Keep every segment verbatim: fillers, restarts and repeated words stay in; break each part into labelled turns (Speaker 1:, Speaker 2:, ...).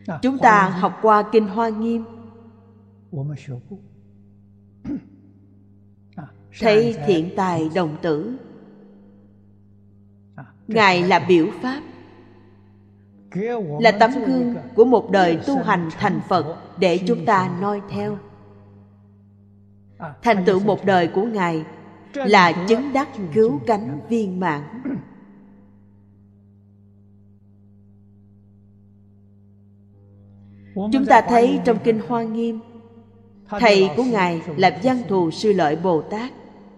Speaker 1: Chúng ta học qua Kinh Hoa Nghiêm, thấy thiện tài đồng tử, Ngài là biểu pháp, là tấm gương của một đời tu hành thành Phật để chúng ta noi theo. Thành tựu một đời của Ngài là chứng đắc cứu cánh viên mãn. Chúng ta thấy trong Kinh Hoa Nghiêm, thầy của Ngài là Văn Thù Sư Lợi Bồ Tát.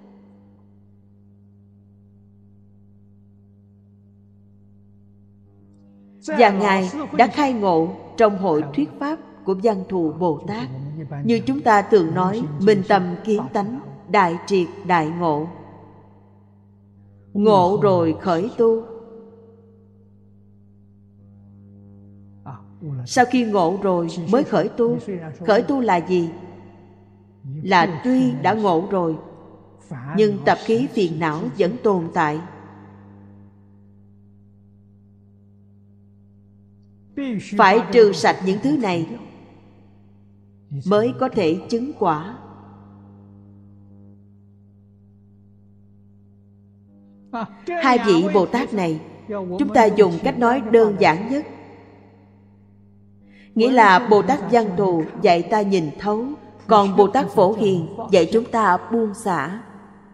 Speaker 1: Và Ngài đã khai ngộ trong hội thuyết pháp của Văn Thù Bồ Tát. Như chúng ta thường nói, minh tâm kiến tánh, đại triệt đại ngộ. Ngộ rồi khởi tu. Sau khi ngộ rồi mới khởi tu. Khởi tu là gì? Là tuy đã ngộ rồi, nhưng tập khí phiền não vẫn tồn tại. Phải trừ sạch những thứ này mới có thể chứng quả. Hai vị Bồ Tát này, chúng ta dùng cách nói đơn giản nhất, nghĩa là Bồ Tát Văn Thù dạy ta nhìn thấu, còn Bồ Tát Phổ Hiền dạy chúng ta buông xả.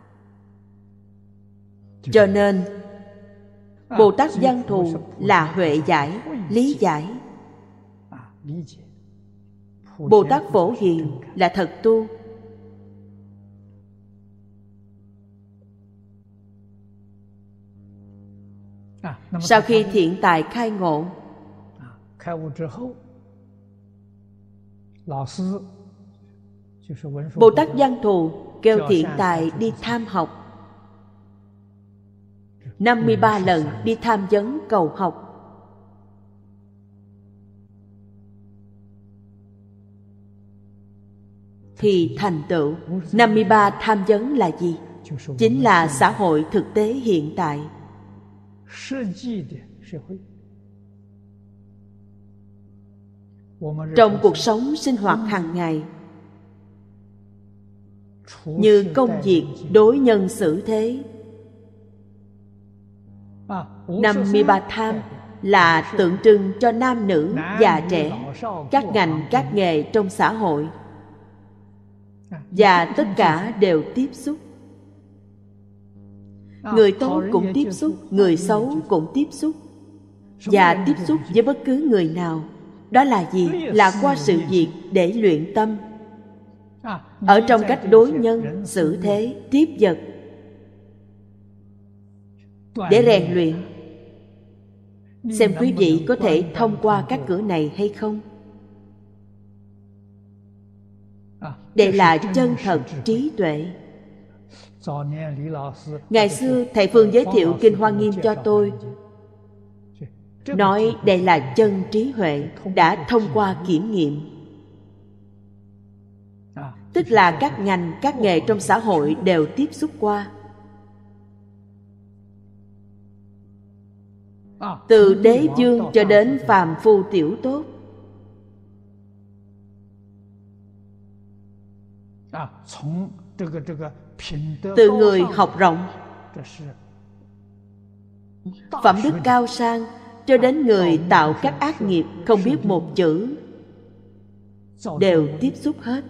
Speaker 1: Cho nên Bồ Tát Văn Thù là huệ giải, lý giải. Bồ Tát Phổ Hiền là thật tu. Sau khi thiện tài khai ngộ, Bồ Tát Văn Thù kêu thiện tài đi tham học, năm mươi ba lần đi tham vấn cầu học. Thì thành tựu. Năm mươi ba tham vấn là gì? Chính là xã hội thực tế hiện tại. Trong cuộc sống sinh hoạt hàng ngày, như công việc, đối nhân xử thế, năm mươi ba tham là tượng trưng cho nam nữ, già trẻ, các ngành, các nghề trong xã hội. Và tất cả đều tiếp xúc. Người tốt cũng tiếp xúc, người xấu cũng tiếp xúc. Và tiếp xúc với bất cứ người nào. Đó là gì? Là qua sự việc để luyện tâm. Ở trong cách đối nhân, xử thế, tiếp vật, để rèn luyện. Xem quý vị có thể thông qua các cửa này hay không? Đây là chân thật trí tuệ. Ngày xưa thầy Phương giới thiệu Kinh Hoa Nghiêm cho tôi, nói đây là chân trí huệ đã thông qua kiểm nghiệm. Tức là các ngành, các nghề trong xã hội đều tiếp xúc qua. Từ đế vương cho đến phàm phu tiểu tốt, từ người học rộng, phẩm đức cao sang, cho đến người tạo các ác nghiệp không biết một chữ, đều tiếp xúc hết.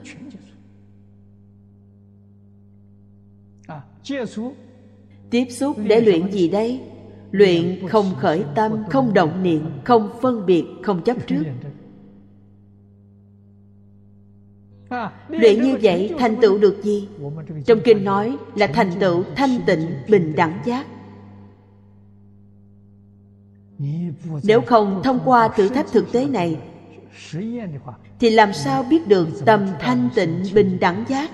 Speaker 1: Tiếp xúc để luyện gì đây? Luyện không khởi tâm, không động niệm, không phân biệt, không chấp trước. Luyện như vậy thành tựu được gì? Trong kinh nói là thành tựu thanh tịnh bình đẳng giác. Nếu không thông qua thử thách thực tế này, thì làm sao biết được tầm thanh tịnh bình đẳng giác?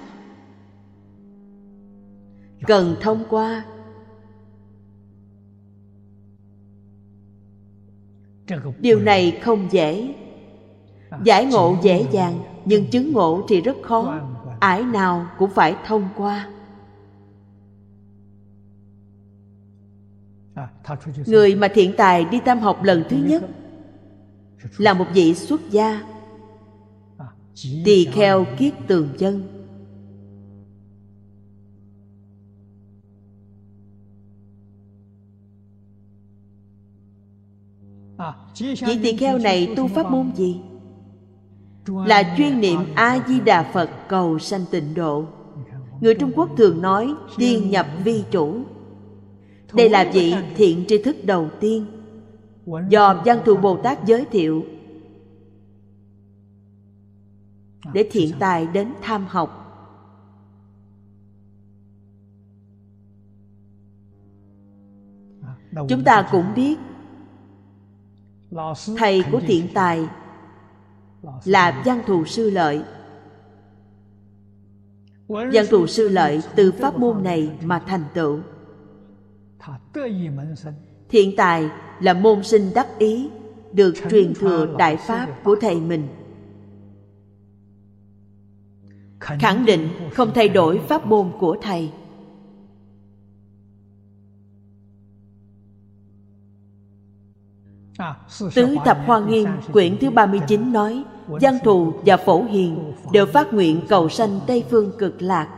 Speaker 1: Cần thông qua. Điều này không dễ. Giải ngộ dễ dàng, nhưng chứng ngộ thì rất khó. Ải nào cũng phải thông qua. Người mà thiện tài đi tam học lần thứ nhất là một vị xuất gia, tỳ kheo kiết tường dân. Vị tỳ kheo này tu pháp môn gì? Là chuyên niệm A-di-đà Phật cầu sanh tịnh độ. Người Trung Quốc thường nói tiên nhập vi chủ. Đây là vị thiện tri thức đầu tiên do Văn Thù Bồ Tát giới thiệu để thiện tài đến tham học. Chúng ta cũng biết thầy của thiện tài là Văn Thù Sư Lợi. Văn Thù Sư Lợi từ pháp môn này mà thành tựu. Thiện tài là môn sinh đắc ý, được truyền thừa đại pháp của thầy mình. Khẳng định không thay đổi pháp môn của thầy. Tứ Thập Hoa Nghiêm quyển thứ ba mươi chín nói Văn Thù và Phổ Hiền đều phát nguyện cầu sanh Tây Phương Cực Lạc.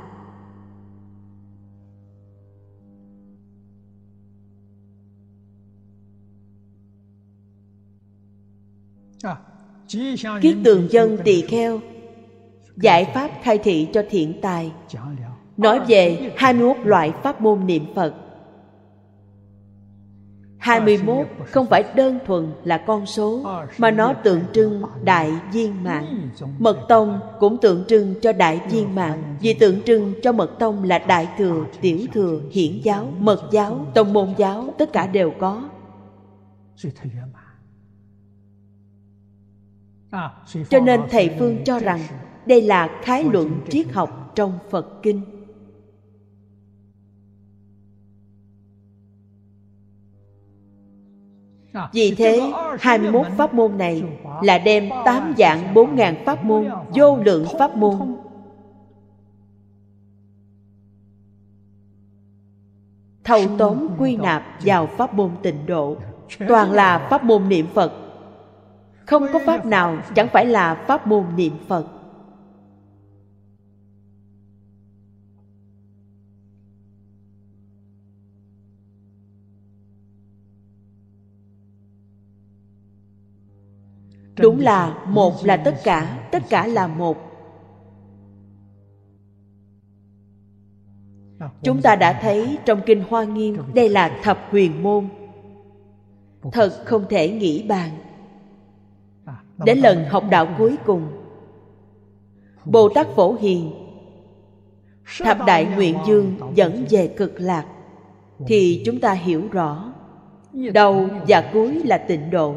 Speaker 1: Kiết tường dân tỳ kheo giải pháp khai thị cho thiện tài, nói về hai mươi mốt loại pháp môn niệm Phật. Hai mươi mốt không phải đơn thuần là con số, mà nó tượng trưng đại viên mãn. Mật tông cũng tượng trưng cho đại viên mãn, vì tượng trưng cho mật tông là đại thừa, tiểu thừa, hiển giáo, mật giáo, tông môn giáo, tất cả đều có. Cho nên thầy Phương cho rằng đây là khái luận triết học trong Phật Kinh. Vì thế, hai mươi mốt pháp môn này là đem tám vạn bốn ngàn pháp môn, vô lượng pháp môn thâu tóm quy nạp vào pháp môn tịnh độ. Toàn là pháp môn niệm Phật. Không có pháp nào chẳng phải là pháp môn niệm Phật. Đúng là một là tất cả, tất cả là một. Chúng ta đã thấy trong Kinh Hoa Nghiêm, đây là thập huyền môn. Thật không thể nghĩ bàn. Đến lần học đạo cuối cùng, Bồ Tát Phổ Hiền thập đại nguyện dương dẫn về cực lạc, thì chúng ta hiểu rõ đầu và cuối là tịnh độ.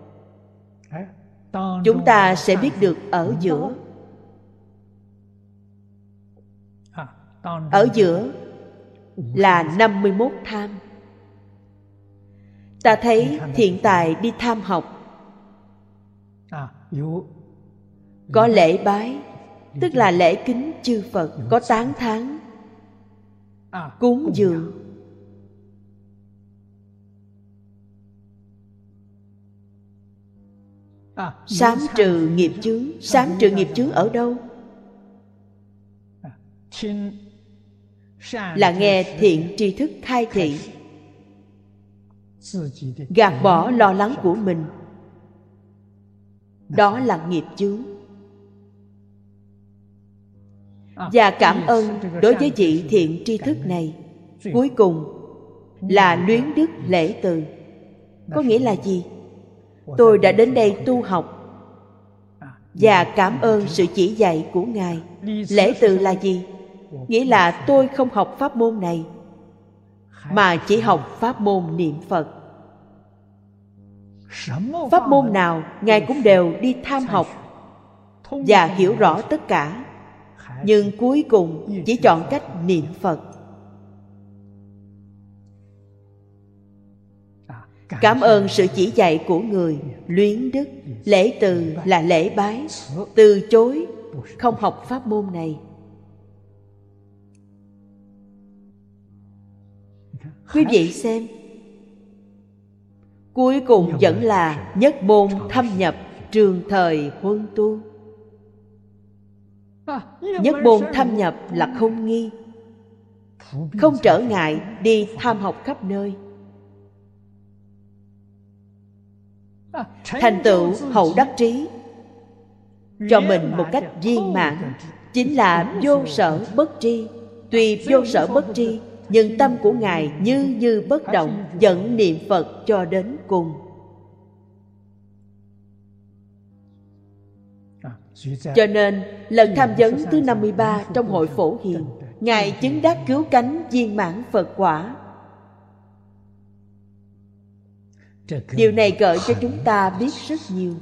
Speaker 1: Chúng ta sẽ biết được ở giữa. Ở giữa là năm mươi mốt tham. Ta thấy thiện tài đi tham học, có lễ bái, tức là lễ kính chư Phật, có tán thán, cúng dường, sám trừ nghiệp chướng. Sám trừ nghiệp chướng ở đâu? Là nghe thiện tri thức khai thị, gạt bỏ lo lắng của mình. Đó là nghiệp chướng. Và cảm ơn đối với vị thiện tri thức này. Cuối cùng là luyến đức lễ từ. Có nghĩa là gì? Tôi đã đến đây tu học và cảm ơn sự chỉ dạy của Ngài. Lễ từ là gì? Nghĩa là tôi không học pháp môn này, mà chỉ học pháp môn niệm Phật. Pháp môn nào Ngài cũng đều đi tham học và hiểu rõ tất cả, nhưng cuối cùng chỉ chọn cách niệm Phật. Cảm ơn sự chỉ dạy của người. Luyến đức lễ từ là lễ bái, từ chối không học pháp môn này. Quý vị xem, cuối cùng vẫn là nhất môn thâm nhập. trường thời huân tu. Nhất môn thâm nhập là không nghi, không trở ngại đi tham học khắp nơi. Thành tựu hậu đắc trí cho mình một cách viên mãn chính là vô sở bất tri. Tuy vô sở bất tri, nhưng tâm của Ngài như như bất động, vẫn niệm Phật cho đến cùng. Cho nên lần tham vấn thứ năm mươi ba trong hội Phổ Hiền, Ngài chứng đắc cứu cánh viên mãn Phật quả. Điều này gợi cho chúng ta biết rất nhiều.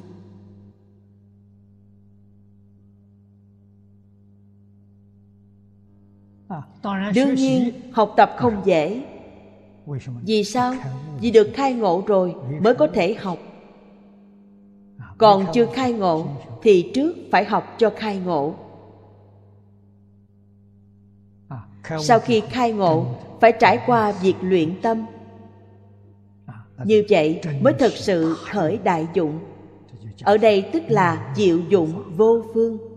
Speaker 1: Đương nhiên học tập không dễ. Vì sao? Vì được khai ngộ rồi mới có thể học. Còn chưa khai ngộ thì trước phải học cho khai ngộ. Sau khi khai ngộ phải trải qua việc luyện tâm. Như vậy mới thực sự khởi đại dụng. Ở đây tức là diệu dụng vô phương.